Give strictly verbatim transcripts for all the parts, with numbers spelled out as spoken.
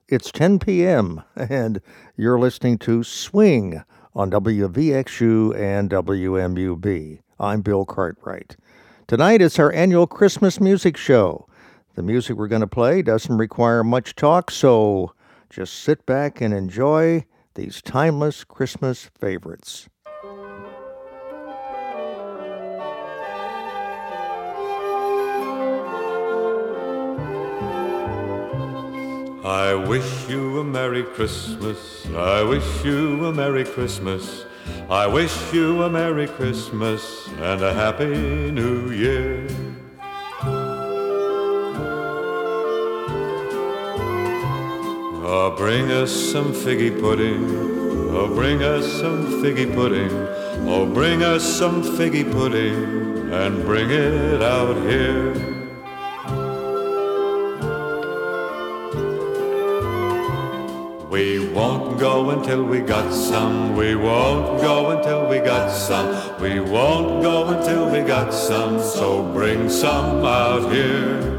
It's ten p.m. and you're listening to Swing on W V X U and W M U B. I'm Bill Cartwright. Tonight is our annual Christmas music show. The music we're going to play doesn't require much talk, so just sit back and enjoy these timeless Christmas favorites. I wish you a Merry Christmas, I wish you a Merry Christmas, I wish you a Merry Christmas and a Happy New Year. Oh, bring us some figgy pudding, oh, bring us some figgy pudding, oh, bring us some figgy pudding and bring it out here. We won't go until we got some, we won't go until we got some, we won't go until we got some, so bring some out here.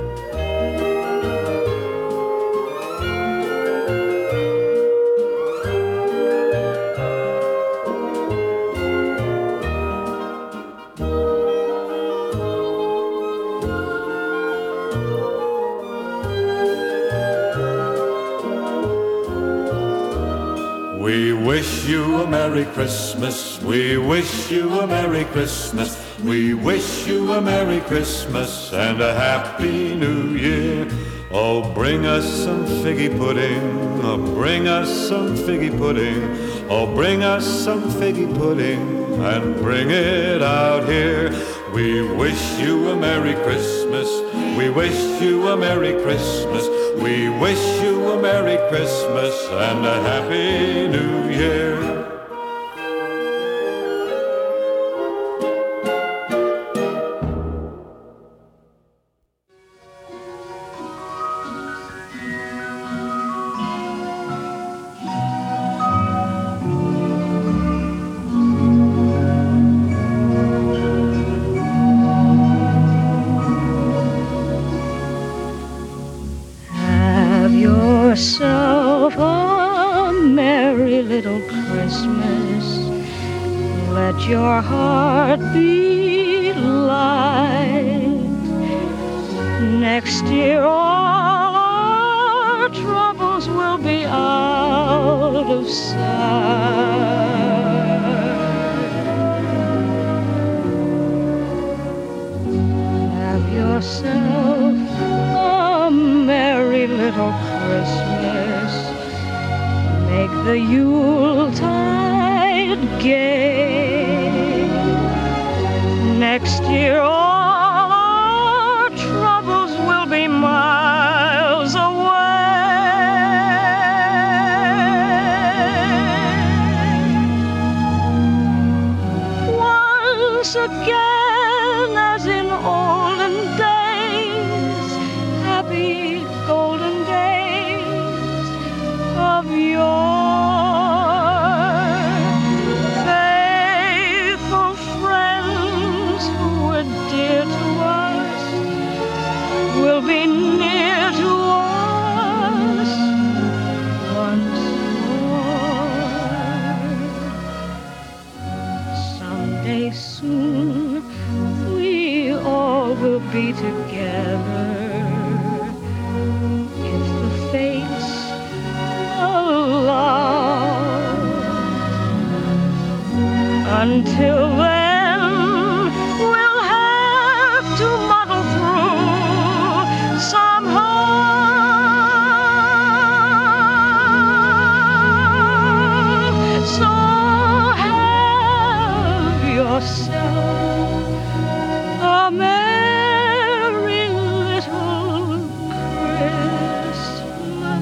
We wish you a Merry Christmas, we wish you a Merry Christmas, we wish you a Merry Christmas and a Happy New Year. Oh, bring us some figgy pudding, oh, bring us some figgy pudding, oh, bring us some figgy pudding and bring it out here. We wish you a Merry Christmas, we wish you a Merry Christmas, we wish you a Merry Christmas and a Happy New Year. Yourself a merry little Christmas. Let your heart be light. Next year all our troubles will be out of sight. Have yourself a merry little Christmas. Make the Yuletide gay. Next year all our troubles will be miles away. Once again, as in olden days, happy golden days of yore, faithful friends who were dear to us will be near to us once more. Someday soon we all will be together. Until then, we'll have to muddle through somehow. So have yourself a merry little Christmas.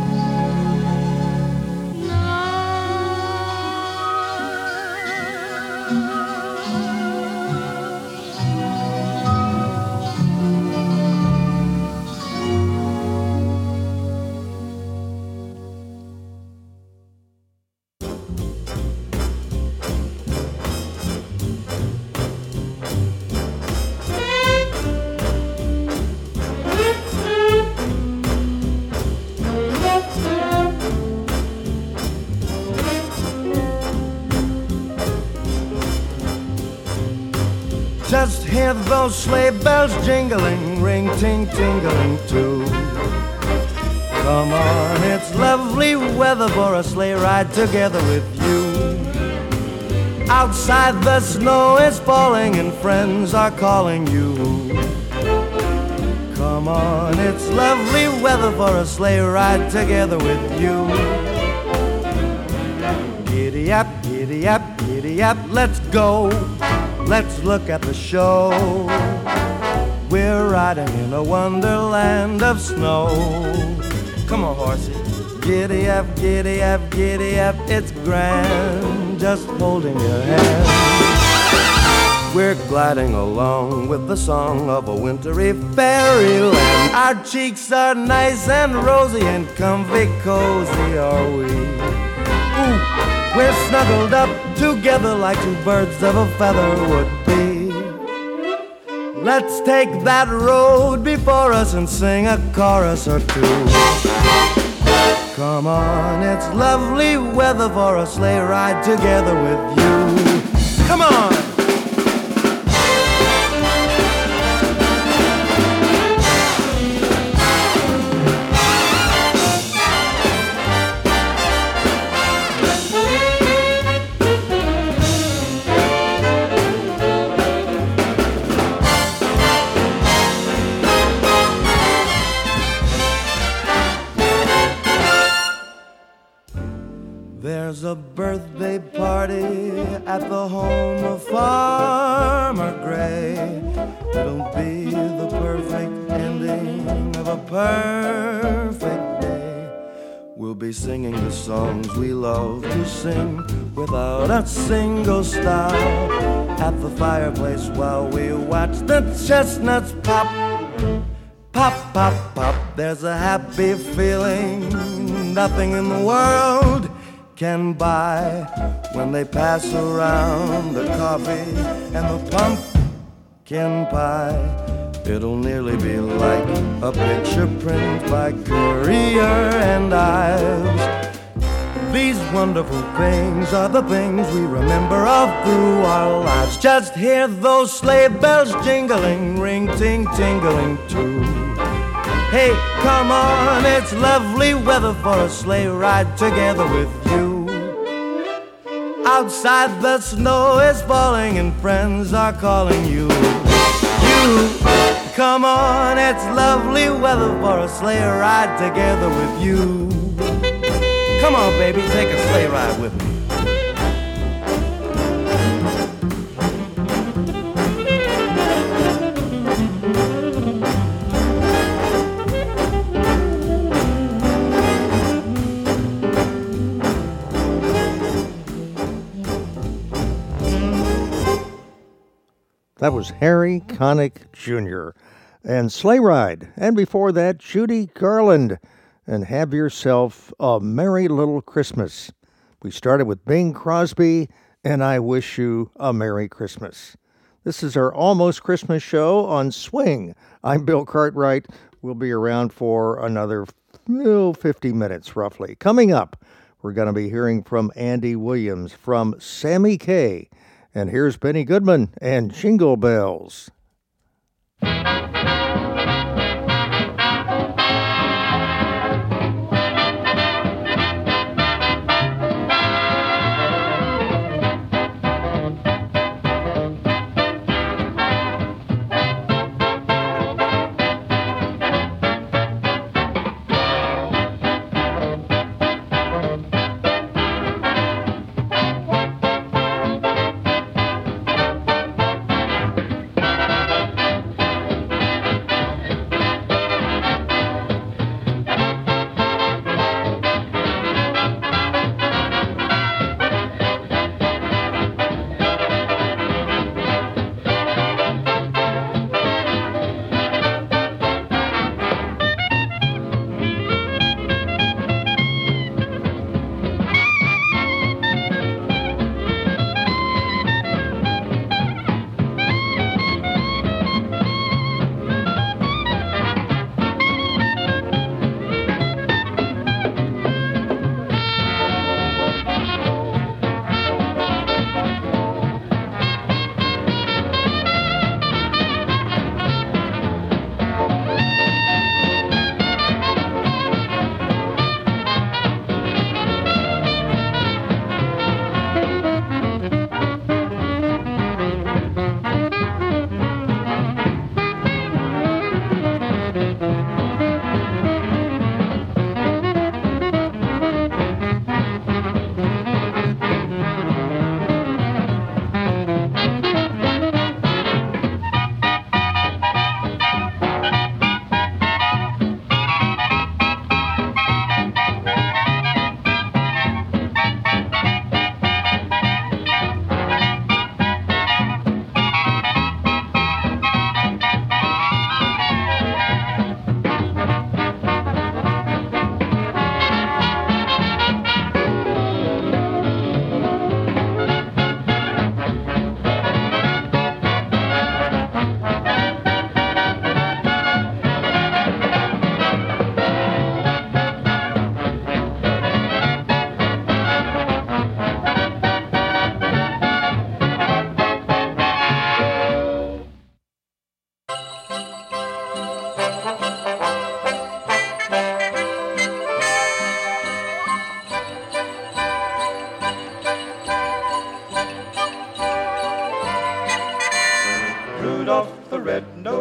hear those sleigh bells jingling, ring, ting, tingling too. Come on, it's lovely weather for a sleigh ride together with you. Outside the snow is falling and friends are calling you. Come on, it's lovely weather for a sleigh ride together with you. Giddy up, giddy up, giddy up, let's go. Let's look at the show. We're riding in a wonderland of snow. Come on, horsey. Giddy up, giddy up, giddy up, it's grand, just holding your hand. We're gliding along with the song of a wintry fairyland. Our cheeks are nice and rosy and comfy cozy are we. Ooh, we're snuggled up together like two birds of a feather would be. Let's take that road before us and sing a chorus or two. Come on, it's lovely weather for a sleigh ride together with you. Come on! There's a birthday party at the home of Farmer Gray. It'll be the perfect ending of a perfect day. We'll be singing the songs we love to sing without a single stop. At the fireplace while we watch the chestnuts pop. Pop, pop, pop, there's a happy feeling nothing in the world can buy when they pass around the coffee and the pumpkin pie. It'll nearly be like a picture print by Currier and Ives. These wonderful things are the things we remember all through our lives. Just hear those sleigh bells jingling, ring, ting, tingling too. Hey, come on, it's lovely weather for a sleigh ride together with you. Outside the snow is falling and friends are calling you. You, come on, it's lovely weather for a sleigh ride together with you. Come on, baby, take a sleigh ride with me. That was Harry Connick Junior and Sleigh Ride. And before that, Judy Garland and Have Yourself a Merry Little Christmas. We started with Bing Crosby and I Wish You a Merry Christmas. This is our Almost Christmas show on Swing. I'm Bill Cartwright. We'll be around for another oh, fifty minutes roughly. Coming up, we're going to be hearing from Andy Williams from Sammy Kaye. And here's Benny Goodman and Jingle Bells.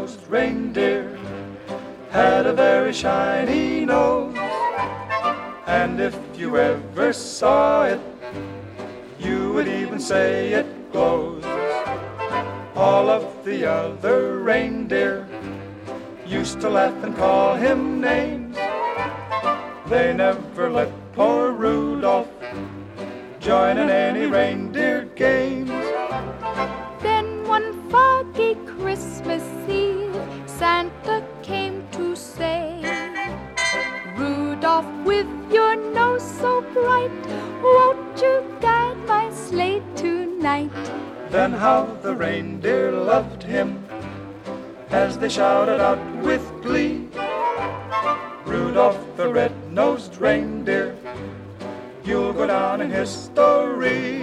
red-nosed reindeer had a very shiny nose, and if you ever saw it, you would even say it glows. All of the other reindeer used to laugh and call him names. They never let poor Rudolph join in any reindeer games. Then one foggy Christmas Eve, Santa came to say, Rudolph, with your nose so bright, won't you guide my sleigh tonight? Then how the reindeer loved him as they shouted out with glee, Rudolph the red-nosed reindeer, you'll go down in history.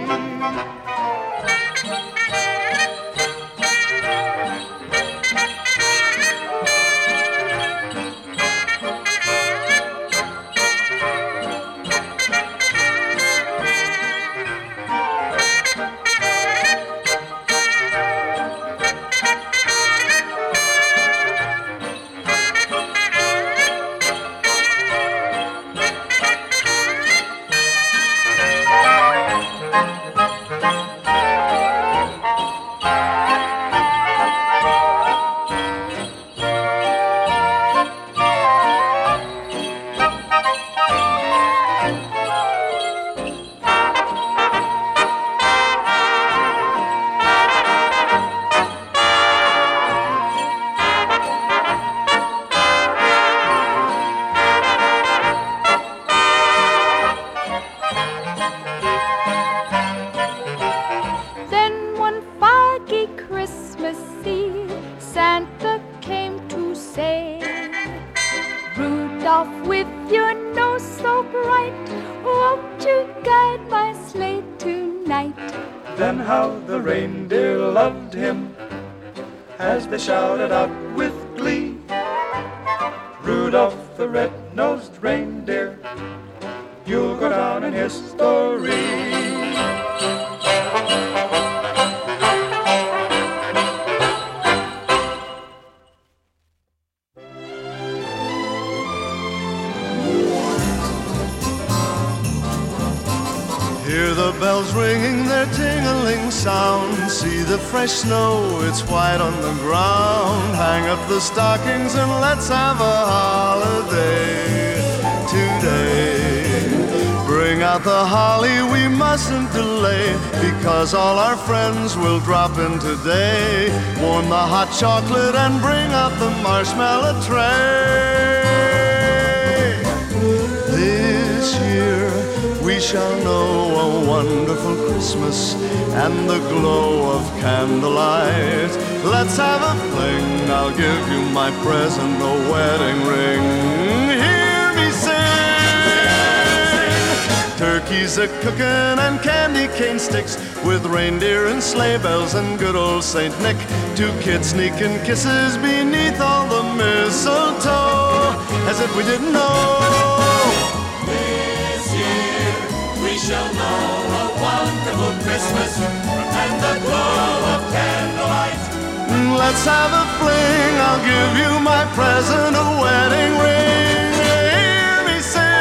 Then how the reindeer loved him as they shouted out with glee, Rudolph the red-nosed reindeer, you'll go down in history. Hear the bells ringing their tingling sound. See the fresh snow, it's white on the ground. Hang up the stockings and let's have a holiday today. Bring out the holly, we mustn't delay, because all our friends will drop in today. Warm the hot chocolate and bring out the marshmallow tray. This year we shall know a wonderful Christmas and the glow of candlelight. Let's have a fling, I'll give you my present, a wedding ring. Hear me sing! Turkeys a-cookin' and candy cane sticks, with reindeer and sleigh bells and good old Saint Nick. Two kids sneaking kisses beneath all the mistletoe, as if we didn't know. We shall know a wonderful Christmas and the glow of candlelight. Let's have a fling, I'll give you my present, a wedding ring. Hear me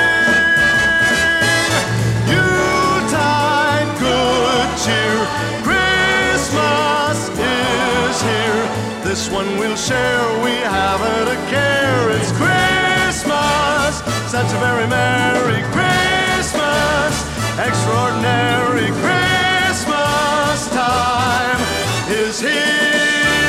sing, Yuletide good cheer, Christmas is here. This one we'll share, we haven't a care. It's Christmas, such a very merry Christmas. Extraordinary Christmas time is here.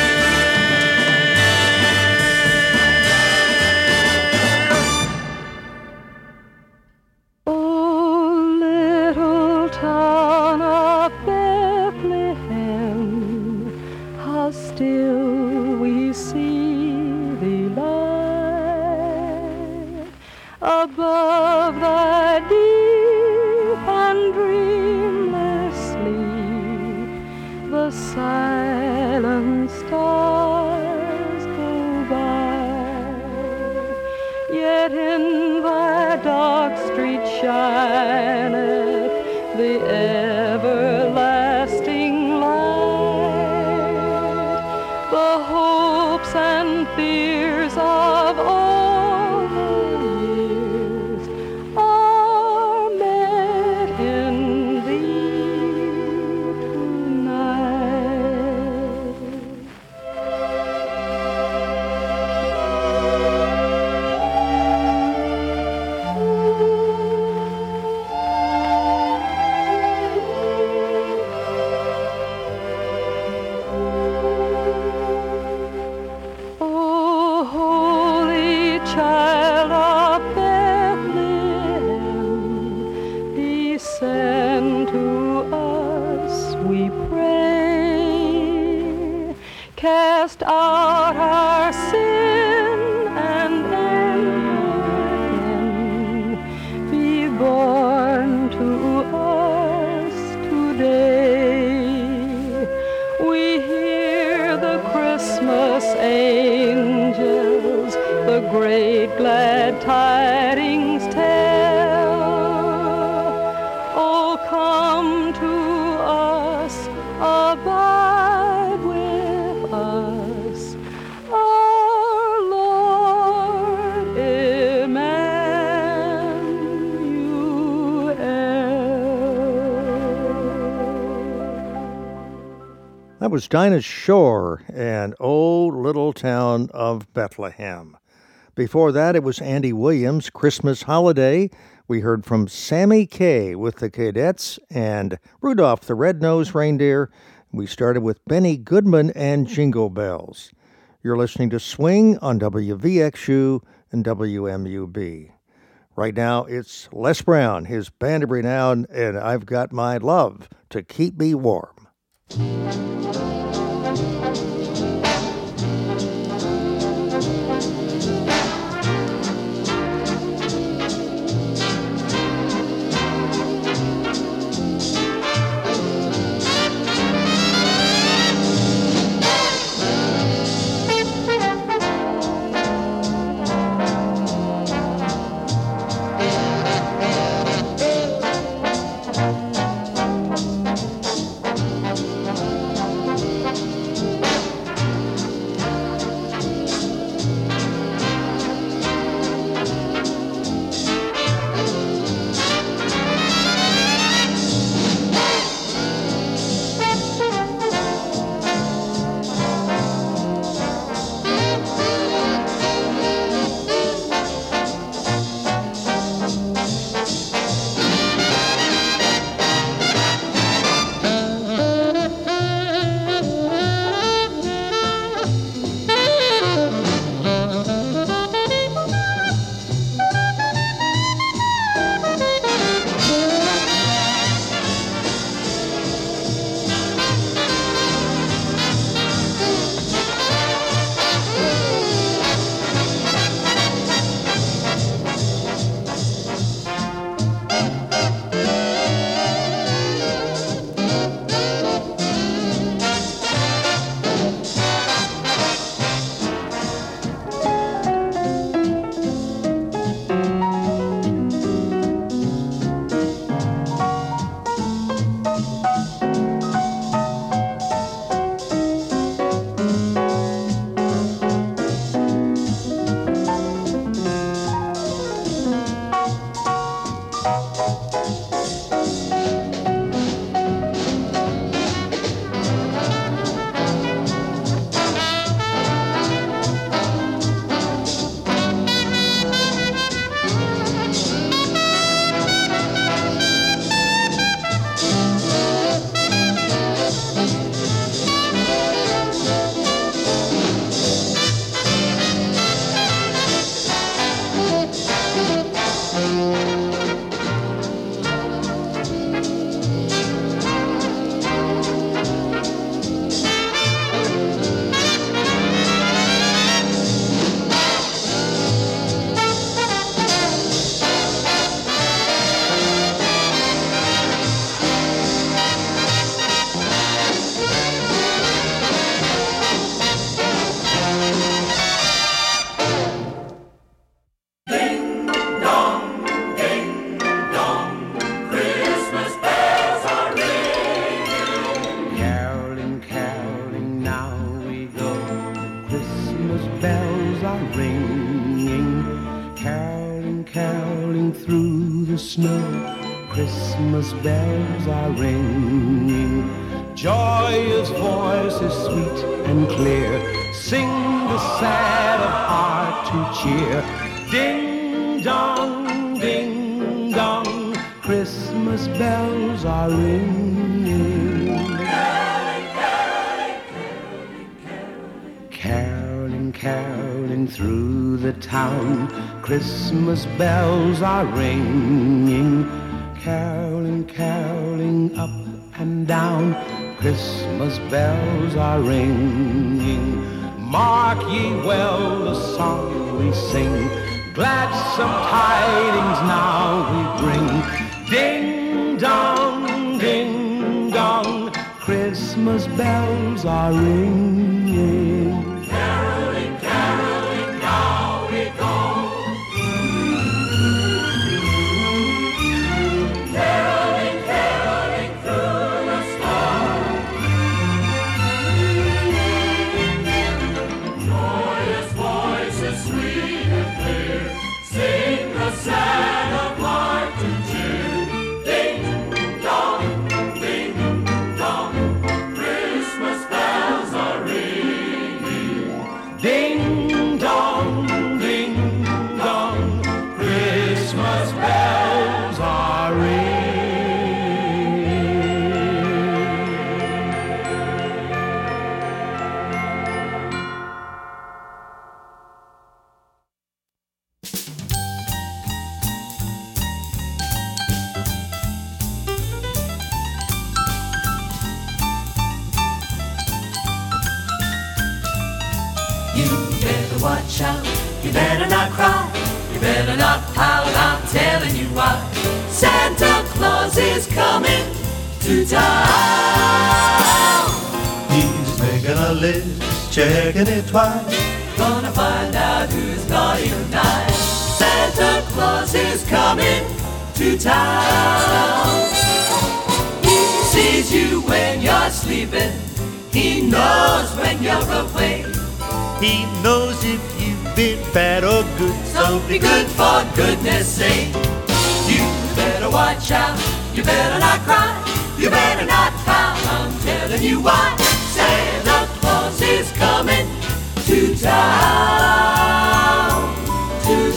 Oh, little town of Bethlehem, how still we see thee lie above thy deep and dreamless sleep. The silent stars go by, yet in thy dark street shineth the everlasting light. The hopes and great glad tidings tell. Oh, come to us, abide with us, our Lord Emmanuel. That was Dinah Shore and Old Little Town of Bethlehem. Before that, it was Andy Williams' Christmas Holiday. We heard from Sammy Kaye with the Cadets and Rudolph the Red-Nosed Reindeer. We started with Benny Goodman and Jingle Bells. You're listening to Swing on W V X U and W M U B. Right now, it's Les Brown, his band of renown, and I've Got My Love to Keep Me Warm. Christmas bells are ringing. Joyous voices sweet and clear sing the sad of heart to cheer. Ding dong, ding dong, Christmas bells are ringing. Caroling, caroling, caroling, caroling, caroling through the town. Christmas bells are ringing. Caroling, caroling up and down, Christmas bells are ringing. Mark ye well the song we sing, gladsome tidings now we bring. Ding dong, ding dong, Christmas bells are ringing. Caroling, caroling, now we go. watch out. You better not cry. You better not pout. I'm telling you why. Santa Claus is coming to town. He's making a list, checking it twice. Gonna find out who's naughty or nice. Santa Claus is coming to town. He sees you when you're sleeping. He knows when you're awake. He knows if you've been bad or good. So be good for goodness sake. You better watch out. You better not cry. You better not pout. I'm telling you why. Santa Claus is coming to town. To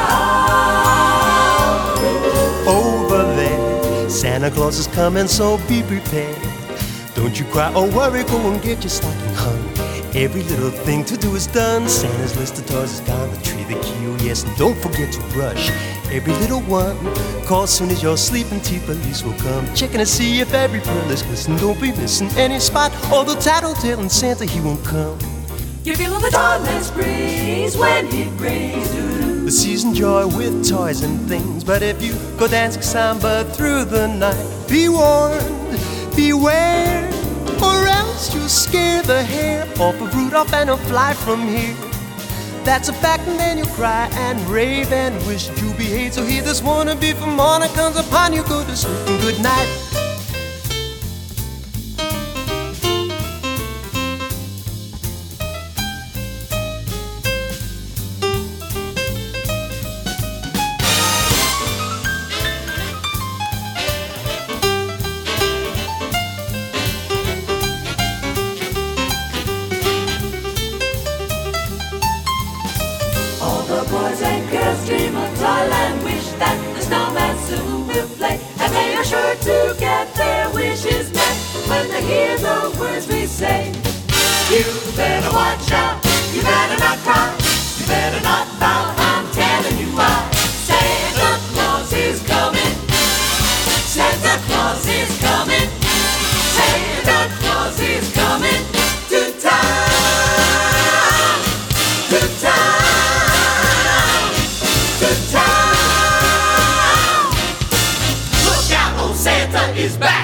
town. Over there, Santa Claus is coming, so be prepared. Don't you cry or worry, go and get your stocking hung. Every little thing to do is done. Santa's list of toys is down the tree, the key, oh yes, and don't forget to brush every little one. Call soon as you're sleeping, tea police will come, checking to see if every pearl is glistening. Don't be missing any spot, although tattletale Santa, he won't come. You feel the dawnless breeze when he brings you the season joy with toys and things. But if you go dancing samba through the night, be warned, beware, or else you'll scare the hair off of Rudolph and he'll fly from here. That's a fact, and then you'll cry and rave and wish you behave. So hear this warning before morning comes upon you. Go to sleep and good night. to get their wishes met when they hear the words we say. You better watch out, you better not cry, you better not bow, I'm telling you why. Santa Claus is coming, Santa Claus is coming, Santa Claus is coming to town, to town, to town. Look out, old Santa is back.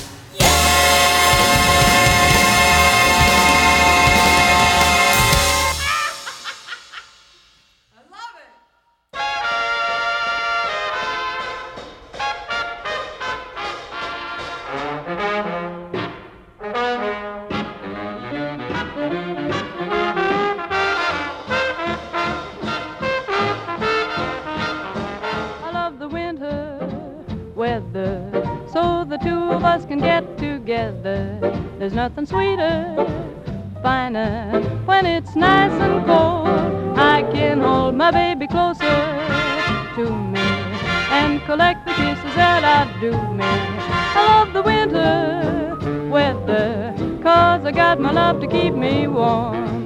There's nothing sweeter, finer, when it's nice and cold. I can hold my baby closer to me and collect the kisses that outdo me. I love the winter weather, 'cause I got my love to keep me warm.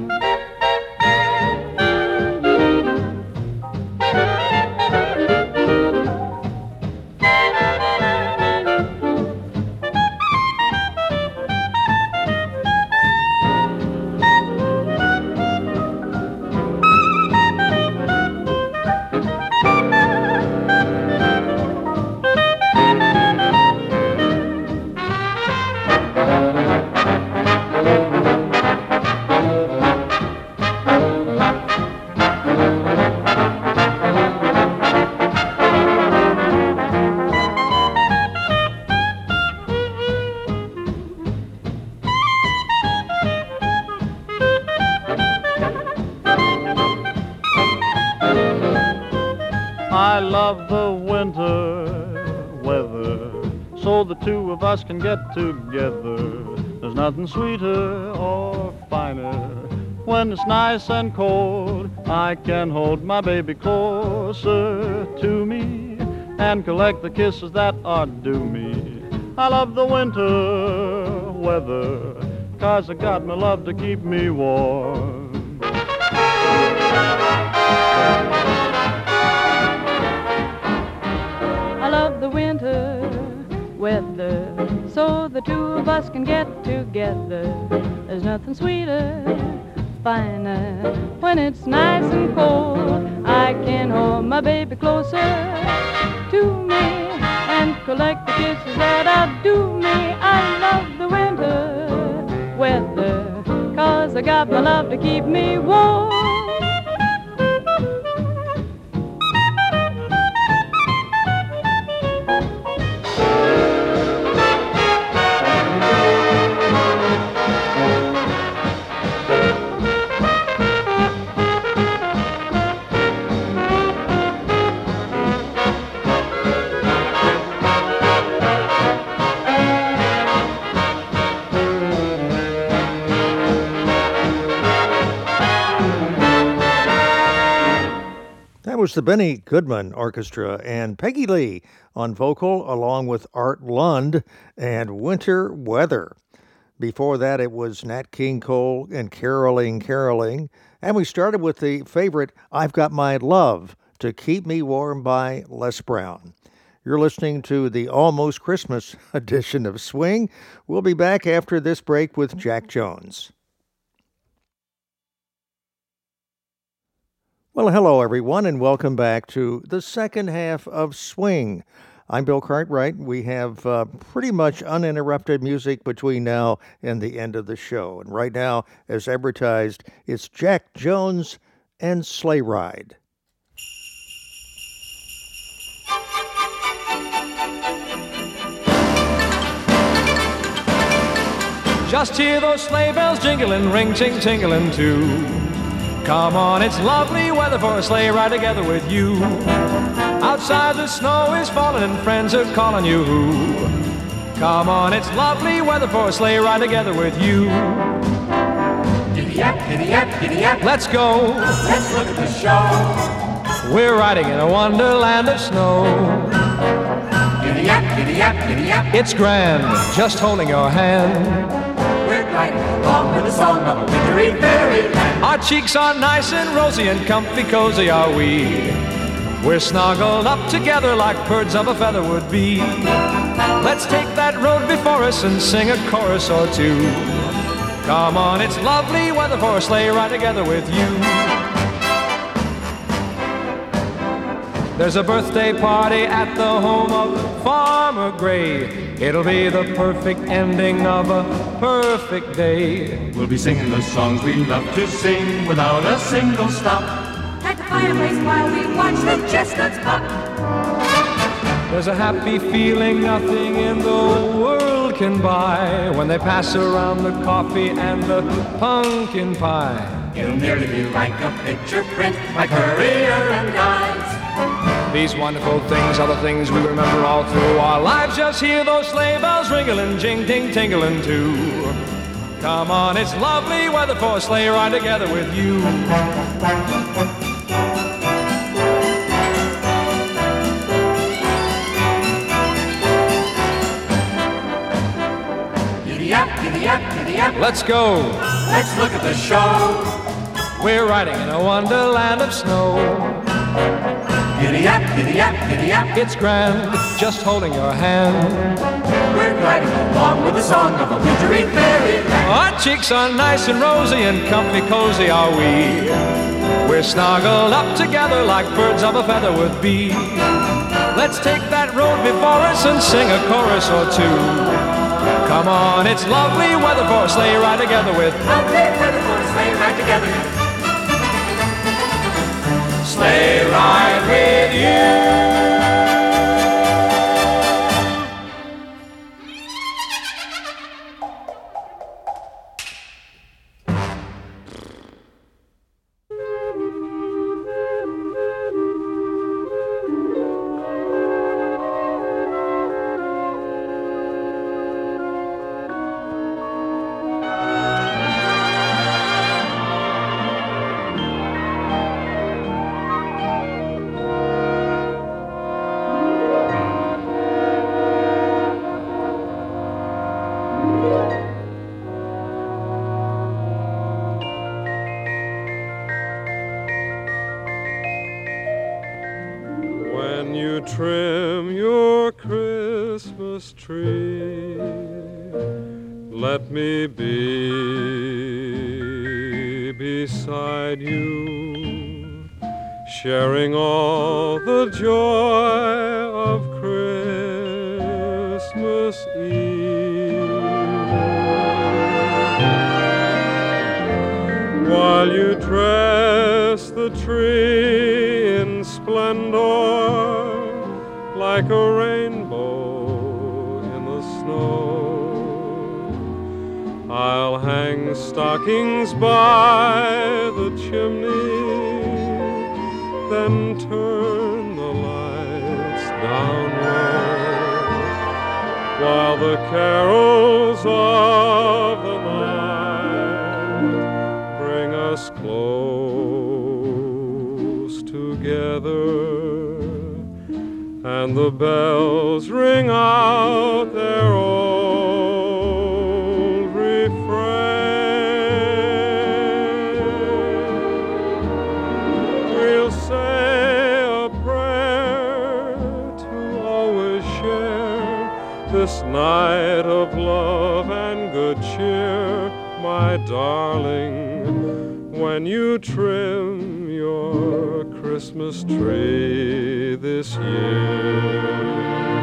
Two of us can get together. There's nothing sweeter or finer. When it's nice and cold, I can hold my baby closer to me and collect the kisses that are due me. I love the winter weather, 'cause I got my love to keep me warm. I love the winter weather, so the two of us can get together. There's nothing sweeter, finer. When it's nice and cold, I can hold my baby closer to me and collect the kisses that outdo me. I love the winter weather, 'cause I got my love to keep me warm. Was the Benny Goodman Orchestra and Peggy Lee on vocal, along with Art Lund and Winter Weather. Before that, it was Nat King Cole and Caroling Caroling. And we started with the favorite I've Got My Love to Keep Me Warm by Les Brown. You're listening to the Almost Christmas edition of Swing. We'll be back after this break with Jack Jones. Well, hello, everyone, and welcome back to the second half of Swing. I'm Bill Cartwright. We have uh, pretty much uninterrupted music between now and the end of the show. And right now, as advertised, it's Jack Jones and Sleigh Ride. Just hear those sleigh bells jingling, ring, ting, tingling too. Come on, it's lovely weather for a sleigh ride together with you. Outside the snow is falling and friends are calling you. Come on, it's lovely weather for a sleigh ride together with you. Giddy-yap, giddy-yap, giddy-yap. Let's go. Let's look at the show. We're riding in a wonderland of snow. Giddy-yap, giddy-yap, giddy-yap. It's grand, just holding your hand. We're gliding along with the song of a wintry fairyland. Our cheeks are nice and rosy and comfy cozy are we. We're snuggled up together like birds of a feather would be. Let's take that road before us and sing a chorus or two. Come on, it's lovely weather for a sleigh ride together with you. There's a birthday party at the home of Farmer Gray. It'll be the perfect ending of a perfect day. We'll be singing the songs we love to sing without a single stop. At the fireplace while we watch the chestnuts pop. There's a happy feeling nothing in the world can buy when they pass around the coffee and the pumpkin pie. It'll nearly be like a picture print by Currier and Ives. These wonderful things are the things we remember all through our lives. Just hear those sleigh bells ringling, jing, ting, tingling too. Come on, it's lovely weather for a sleigh ride together with you. Giddy-yap, giddy-yap, giddy-yap. Let's go. Let's look at the show. We're riding in a wonderland of snow. Giddy-yap, giddy-yap, giddy-yap. It's grand, just holding your hand. We're gliding along with the song of a wintry fairyland. Our cheeks are nice and rosy and comfy cozy are we. We're snuggled up together like birds of a feather would be. Let's take that road before us and sing a chorus or two. Come on, it's lovely weather for a sleigh ride together with. Lovely weather for a sleigh ride together. Sleigh ride with you. When you trim your Christmas tree, let me be beside you, sharing all the joy of Christmas Eve. While you dress the tree in splendor, like a rainbow in the snow, I'll hang stockings by the chimney, then turn the lights down low, while the carols of the night bring us close together, and the bells ring out their old refrain. We'll say a prayer to always share this night of love and good cheer, my darling, when you trim your Christmas tree this year.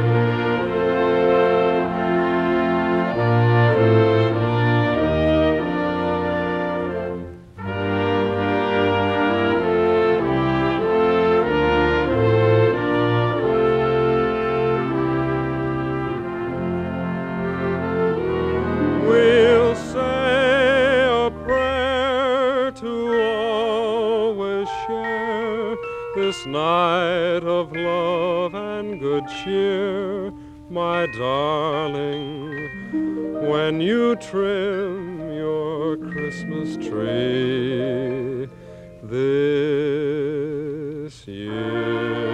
We'll say a prayer to always share this night of love and good cheer, my darling, when you trim your Christmas tree this year.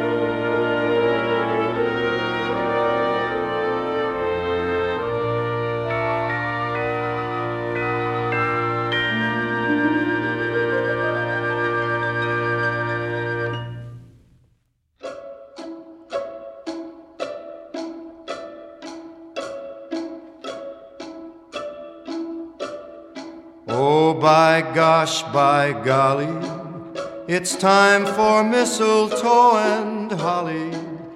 Oh, by gosh, by golly, it's time for mistletoe and holly.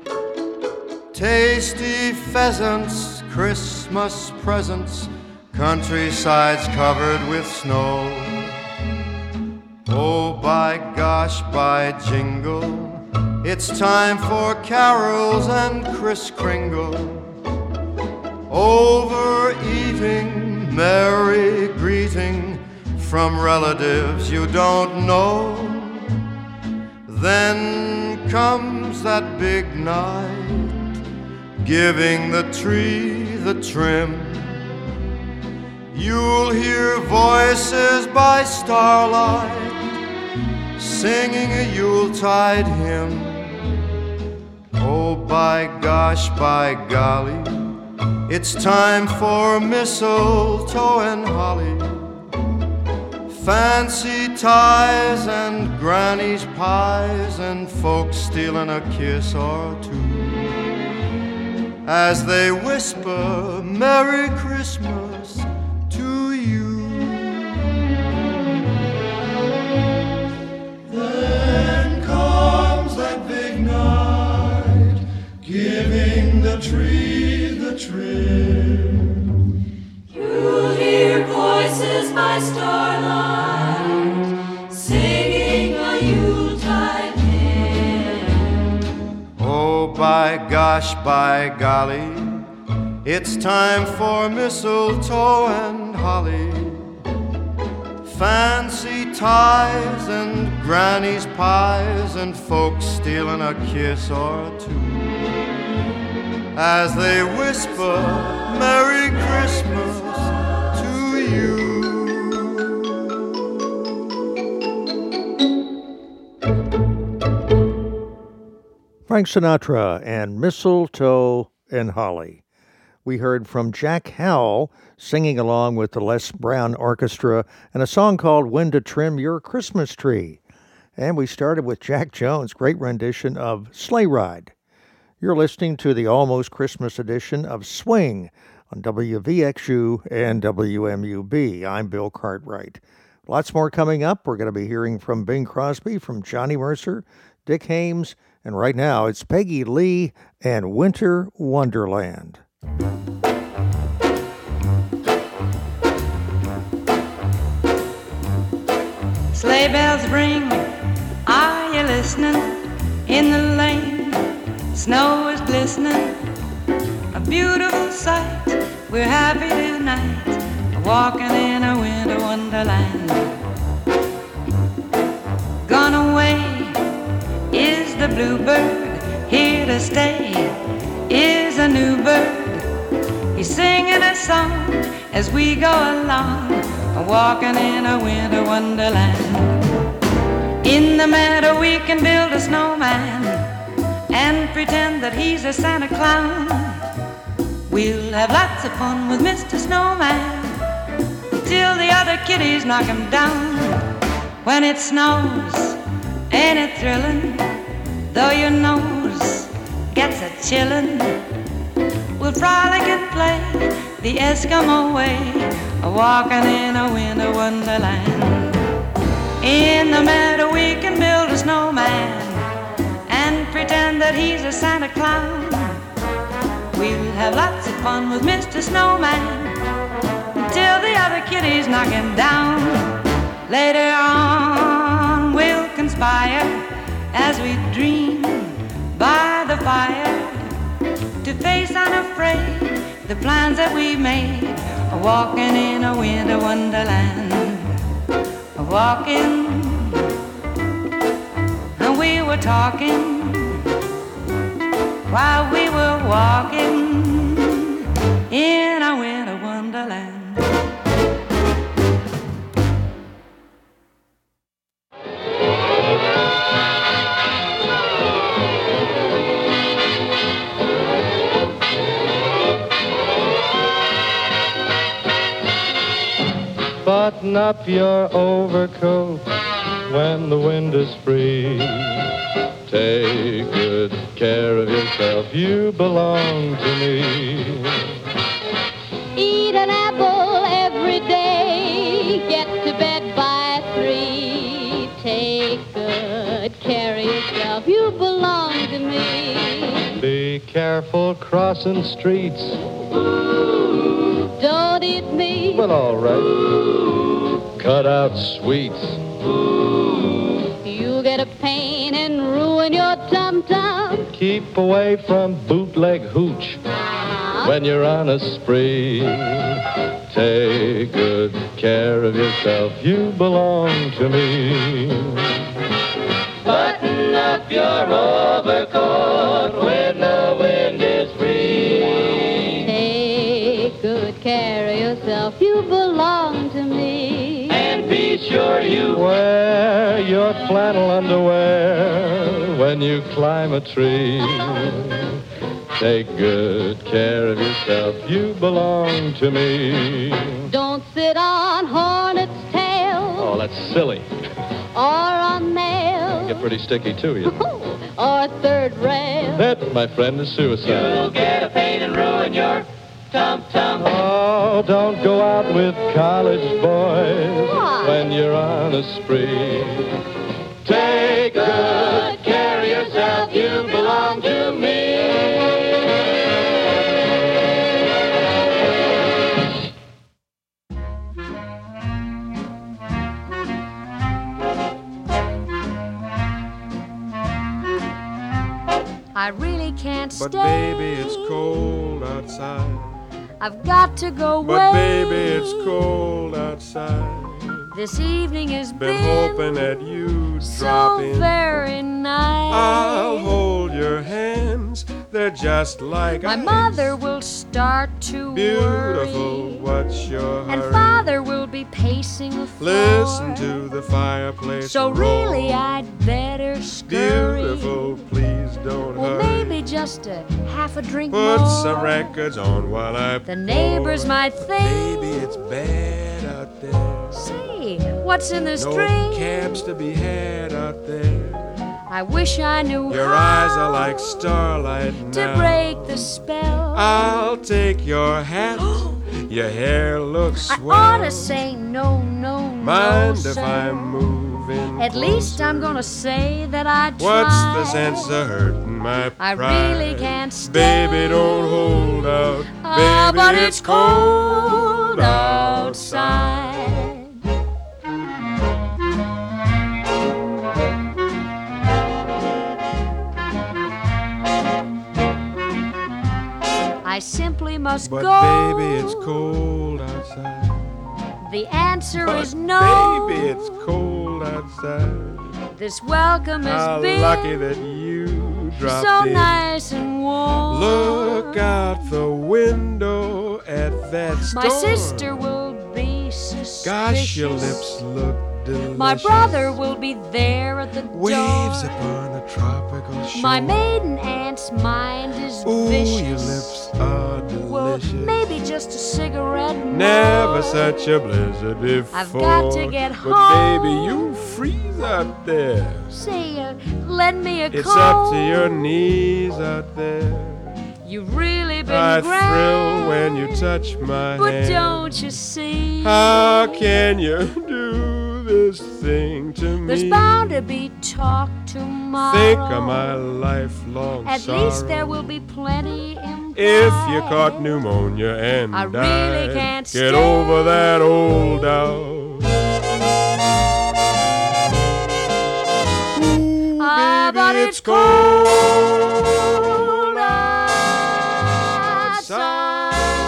Tasty pheasants, Christmas presents, countrysides covered with snow. Oh, by gosh, by jingle, it's time for carols and Kris Kringle. Overeating, merry greeting from relatives you don't know. Then comes that big night, giving the tree the trim. You'll hear voices by starlight, singing a Yuletide hymn. Oh, by gosh, by golly, it's time for mistletoe and holly. Fancy ties and granny's pies and folks stealing a kiss or two as they whisper Merry Christmas to you. Then comes that big night, giving the tree the trim. You'll hear voices by starlight, singing a Yuletide hymn. Oh, by gosh, by golly, it's time for mistletoe and holly. Fancy ties and granny's pies and folks stealing a kiss or two as they whisper Merry Christmas to you. Frank Sinatra and Mistletoe and Holly. We heard from Jack Howell singing along with the Les Brown Orchestra and a song called When to Trim Your Christmas Tree. And we started with Jack Jones' great rendition of Sleigh Ride. You're listening to the Almost Christmas edition of Swing on W V X U and W M U B. I'm Bill Cartwright. Lots more coming up. We're going to be hearing from Bing Crosby, from Johnny Mercer, Dick Haymes, and right now it's Peggy Lee and Winter Wonderland. Sleigh bells ring, are you listening? In the lane, snow is glistening, a beautiful sight. We're happy tonight, walking in a winter wonderland. Gone away is the bluebird, here to stay is a new bird. He's singing a song as we go along, walking in a winter wonderland. In the meadow we can build a snowman and pretend that he's a Santa clown. We'll have lots of fun with Mister Snowman till the other kiddies knock him down. When it snows, ain't it thrilling? Though your nose gets a chillin', we'll frolic and play the Eskimo way, walking in a winter wonderland. In the meadow we can build a snowman and pretend that he's a Santa clown. We'll have lots of fun with Mister Snowman till the other kiddies knock him down. Later on we'll conspire as we dream by the fire to face unafraid the plans that we made, walking in a winter wonderland. Walking, and we were talking while we were walking in a winter wonderland. Button up your overcoat when the wind is free. Take good care of yourself, you belong to me. Eat an apple every day, get to bed by three. Take good care of yourself, you belong to me. Be careful crossing streets. Don't eat me. Well, all right. Cut out sweets. You'll get a pain and ruin your tum-tum. Keep away from bootleg hooch when you're on a spree. Take good care of yourself, you belong to me. Button up your overcoat when the wind is free. Take good care of yourself, you belong to me. And be sure you wear your flannel underwear when you climb a tree. Take good care of yourself, you belong to me. Don't sit on hornet's tail. Oh, that's silly. Or on nail. Get pretty sticky, too, you. Or third rail. That, my friend, is suicide. You'll get a pain and ruin your tum-tum. Oh, don't go out with college boys Why? when you're on a spree. Take good care of yourself, you belong to me. I really can't But stay. baby, it's cold outside. I've got to go away. But baby, it's cold outside. This evening has Been been hoping that you'd so drop in. very nice. I'll hold your hands, they're just like My ice. mother will start to Beautiful, worry, what's your and hurry? father will be pacing the floor. Listen to the fireplace So roar. really I'd better scurry. Beautiful, please don't Well, hurry. maybe just a half a drink Put more. some records on while I The neighbors might think. Baby, it's bad out there. Say, what's in this No drink? cabs to be had out there. I wish I knew Your how eyes are like starlight to now. break the spell. I'll take your hat. Your hair looks I swell. ought to say no, no, no, Mind if sir. I'm moving At least closer? I'm gonna say that I tried. What's the sense of hurting my I pride? really can't stay. Baby, don't hold out. Ah, Baby, but it's it's cold outside. I simply must But go. baby, it's cold outside. The answer But is no. baby, it's cold outside. This welcome has How been lucky that you dropped so in. nice and warm. Look out the window at that storm. My sister will be suspicious. Gosh, your lips look delicious. My brother will be there at the Waves door. upon a tropical shore. My maiden aunt's mind is Ooh, vicious. your lips are Well, delicious. maybe just a cigarette more. Never such a blizzard before. I've got to get But home. baby, you freeze out there. Say, uh, lend me a It's comb. up to your knees out there. You've really been I grand. thrill when you touch my But hand. don't you see? How can you do this thing to me? There's bound to be talk tomorrow. Think of my lifelong At sorrow. least there will be plenty implied. If you caught pneumonia and I really died, can't get stay. over that old doubt. Ah, but it's cold outside.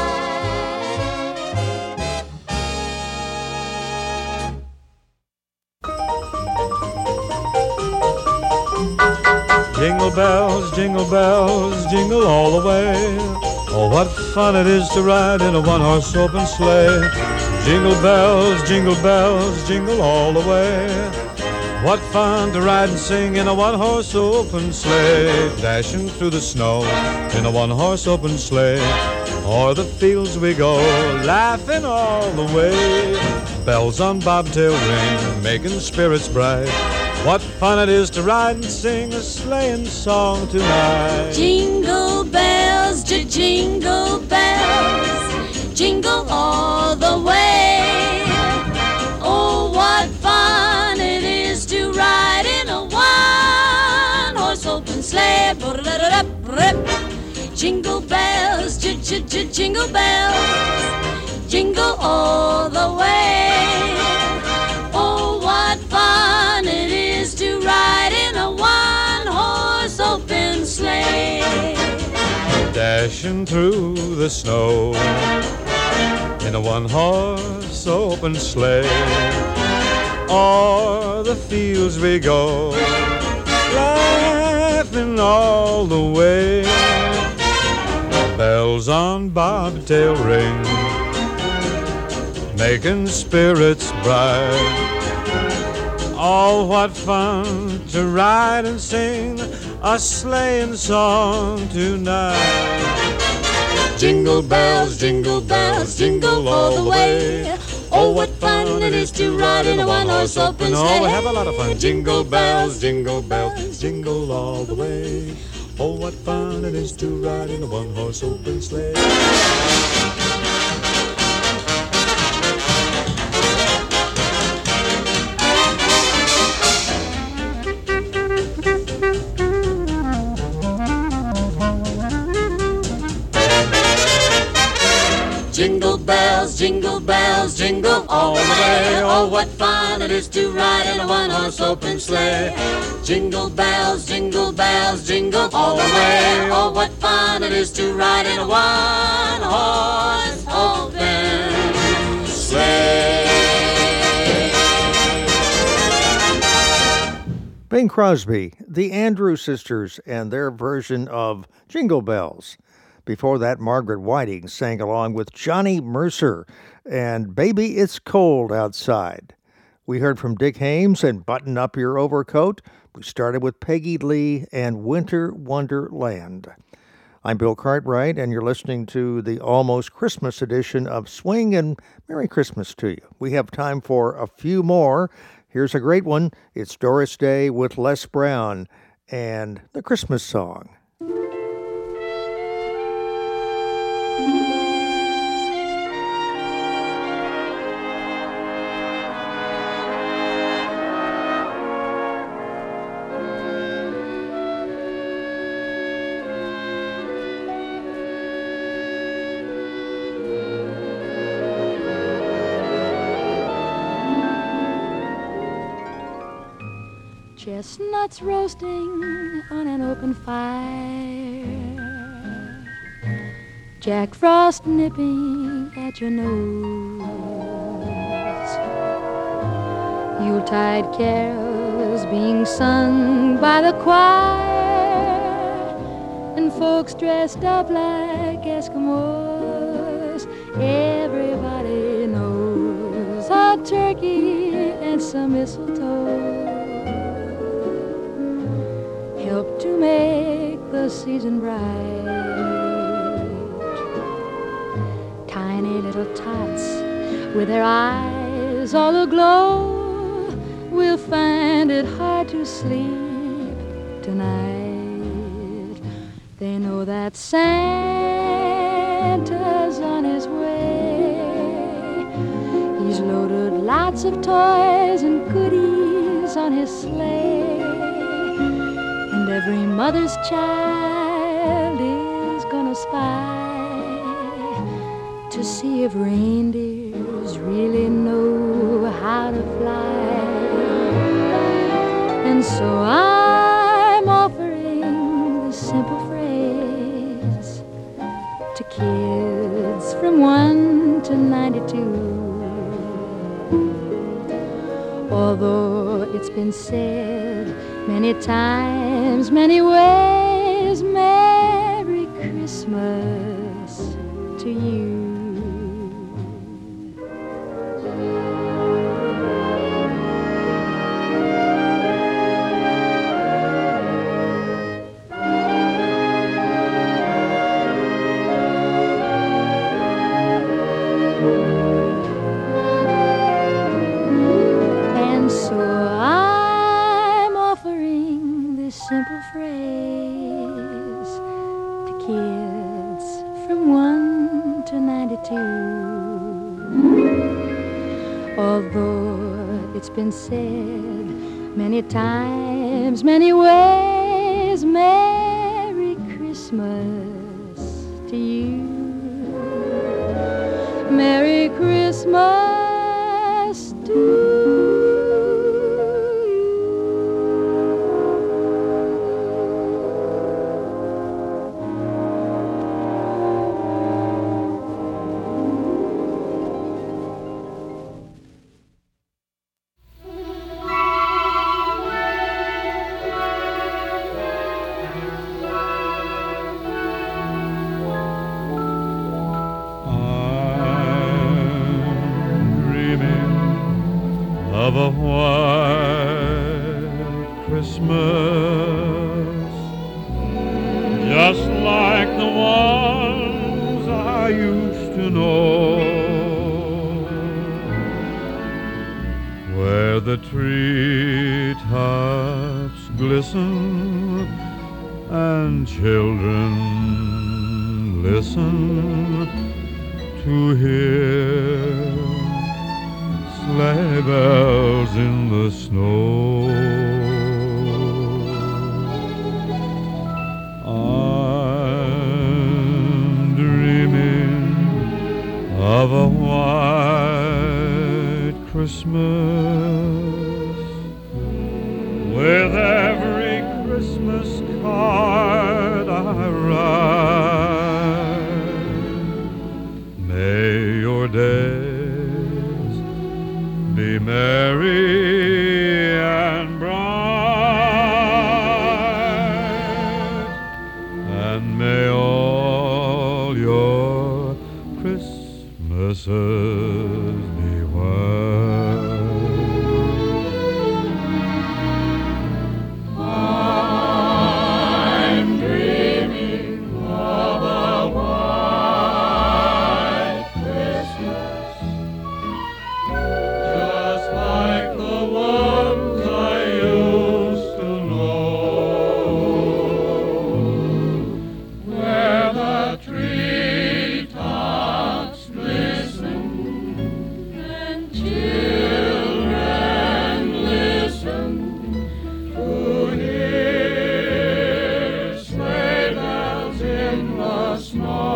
Jingle bells, jingle bells, jingle all the way. Oh, what fun it is to ride in a one-horse open sleigh. Jingle bells, jingle bells, jingle all the way. What fun to ride and sing in a one-horse open sleigh. Dashing through the snow in a one-horse open sleigh. O'er the fields we go, laughing all the way. Bells on bobtail ring, making spirits bright. What fun it is to ride and sing a sleighing song tonight. Jingle bells, jingle bells, jingle all the way. Oh, what fun it is to ride in a one-horse open sleigh. Jingle bells, jingle bells, jingle all the way. Oh, what fun it is to ride in a one-horse open sleigh. Dashing through the snow in a one-horse open sleigh. O'er the fields we go, laughing all the way. Bells on bobtail ring, making spirits bright. Oh, what fun to ride and sing a sleighing song tonight. Jingle bells, jingle bells, jingle all the way. Oh, what fun it is to ride in a one-horse open sleigh. Oh, we have a lot of fun. Jingle bells, jingle bells, jingle all the way. Oh, what fun it is to ride in a one-horse open sleigh. Jingle bells, jingle bells, jingle all the way. Oh, what fun it is to ride in a one-horse open sleigh. Jingle bells, jingle bells, jingle all the way. Oh, what fun it is to ride in a one-horse open sleigh. Bing Crosby, the Andrews Sisters, and their version of Jingle Bells. Before that, Margaret Whiting sang along with Johnny Mercer and Baby It's Cold Outside. We heard from Dick Hames and Button Up Your Overcoat. We started with Peggy Lee and Winter Wonderland. I'm Bill Cartwright, and you're listening to the almost Christmas edition of Swing, and Merry Christmas to you. We have time for a few more. Here's a great one. It's Doris Day with Les Brown and the Christmas song. chestnuts roasting on an open fire, Jack Frost nipping at your nose, Yuletide carols being sung by the choir, and folks dressed up like Eskimos. Everybody knows a turkey and some mistletoe help to make the season bright. Tiny little tots with their eyes all aglow will find it hard to sleep tonight. They know that Santa's on his way. He's loaded lots of toys and goodies on his sleigh, and every mother's child is gonna spy to see if reindeers really know how to fly. And so I'm offering this simple phrase to kids from one to ninety-two. Although it's been said many times, many ways, Merry Christmas to you. Simple phrase to kids from one to ninety-two. Although it's been said many times, many ways, Merry Christmas to you. Merry Christmas to you. Of a white Christmas, just like the ones I used to know, where the treetops glisten and children listen to hear sleigh bells in the snow. I'm dreaming of a white Christmas, with every Christmas card I write. May your day be merry and bright, and may all your Christmases be white. I'm dreaming of a white Christmas, just like the ones I used to know, where the treetops glisten and children listen to hear sleigh bells in the snow.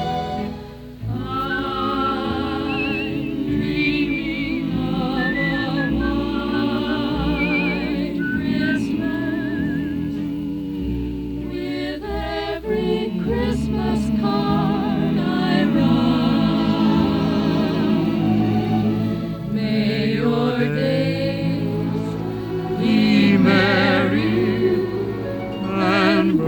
I'm dreaming of a Christmas card I write. May your days be merry and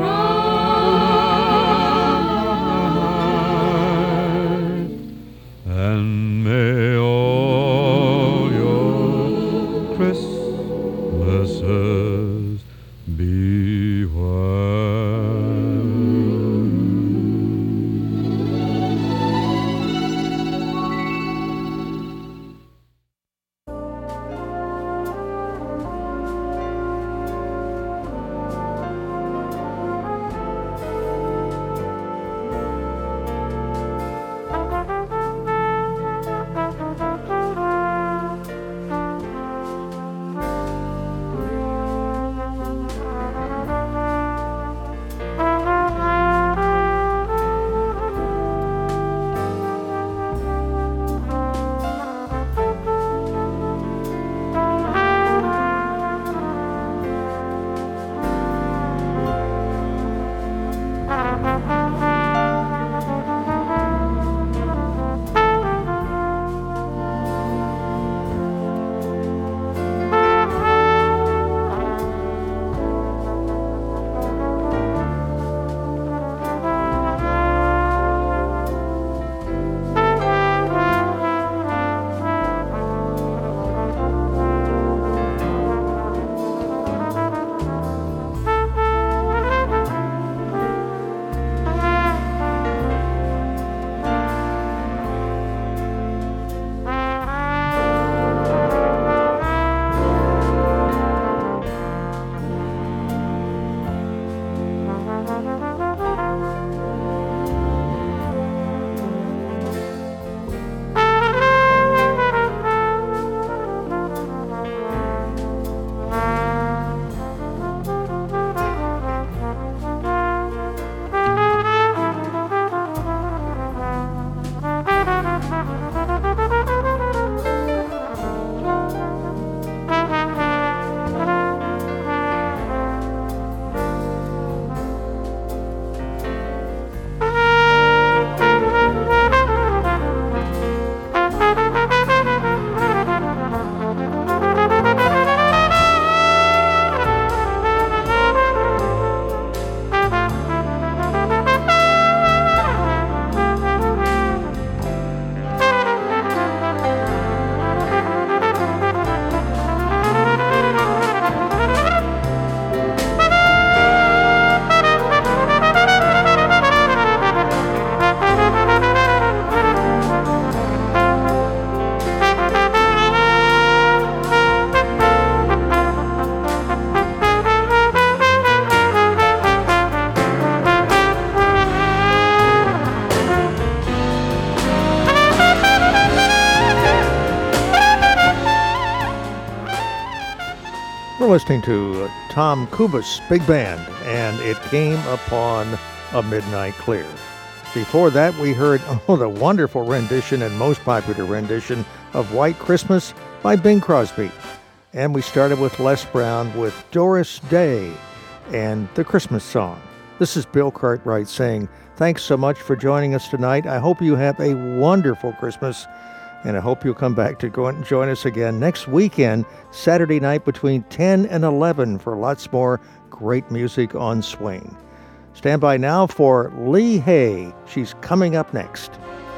bright, and may all your Christmases be white. We're listening to uh, Tom Kubas Big Band, and It Came Upon a Midnight Clear. Before that, we heard oh, the wonderful rendition and most popular rendition of White Christmas by Bing Crosby. And we started with Les Brown with Doris Day and the Christmas song. This is Bill Cartwright saying, thanks so much for joining us tonight. I hope you have a wonderful Christmas, and I hope you'll come back to go and join us again next weekend, Saturday night between ten and eleven for lots more great music on Swing. Stand by now for Lee Hay. She's coming up next.